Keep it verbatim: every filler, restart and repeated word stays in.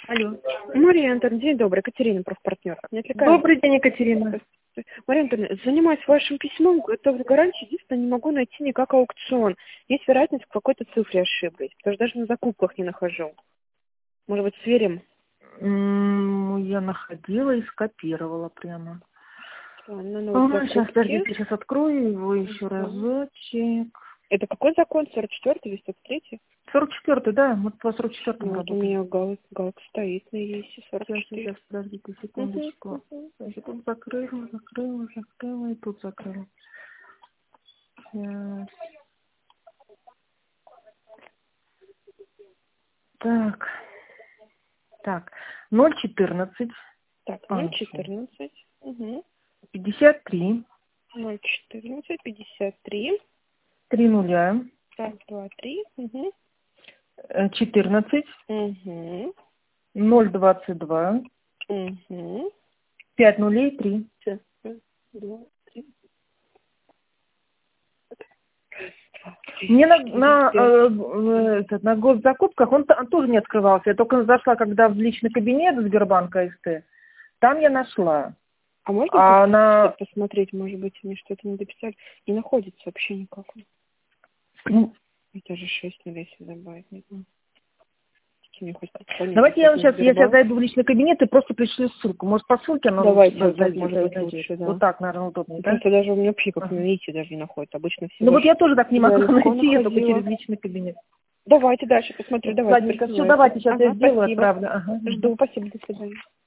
Алло. Мария Антоновна, день добрый. Катерина, профпартнер. Не отвлекаю? Добрый день, Екатерина. Мария Антоновна, занимаюсь вашим письмом, готовлю гарантию, единственное, не могу найти никак аукцион. Есть вероятность, в какой-то цифре ошиблись, потому что даже на закупках не нахожу. Может быть, сверим? Ну, я находила и скопировала прямо. Ладно, ну, вот Ага, сейчас, закупки. подождите, сейчас открою его еще Ага. разочек. Это какой закон? сорок четвёртый или сорок третий? сорок четвёртый, да, мы по сорок четвёртому Ну, вот у работаем. меня галка, галка стоит на ЕСе сорок Сейчас, четыре. сейчас, подождите секундочку. Значит, тут закрыла, закрыла, закрыла и тут закрыла. Сейчас. Так. Так. ноль четырнадцать. Так, А, ноль четырнадцать. Угу. пятьдесят три. ноль четырнадцать, пятьдесят три. Три нуля. Так, два, три. Угу. четырнадцать. Угу. ноль двадцать два. Угу. пять нулей три. Раз, два, три. Мне на, на, э, этот, на госзакупках он, он тоже не открывался. Я только зашла, когда в личный кабинет Сбербанка СТ. Там я нашла. А можно А просто на... посмотреть, может быть, они что-то не дописали? Не находится вообще никак. Это же шесть нулей, если добавить. Не знаю. Мне хоть как-то Давайте я вам сейчас, Сбербанк. если я зайду в личный кабинет, и просто пришлю ссылку. Может, по ссылке оно Давайте, зайдет, вот так, может быть, зайдет. лучше, да. Вот так, наверное, удобнее, да? Просто даже у меня вообще как Ага. на найти даже не находит. Обычно все. Ну вот я тоже так не могу легко найти, я только находила. через личный кабинет. Давайте дальше посмотрю. Давайте. Ладненько, все, давайте, сейчас Ага, я сделаю, спасибо. отправлю. Ага. Жду, спасибо, до свидания.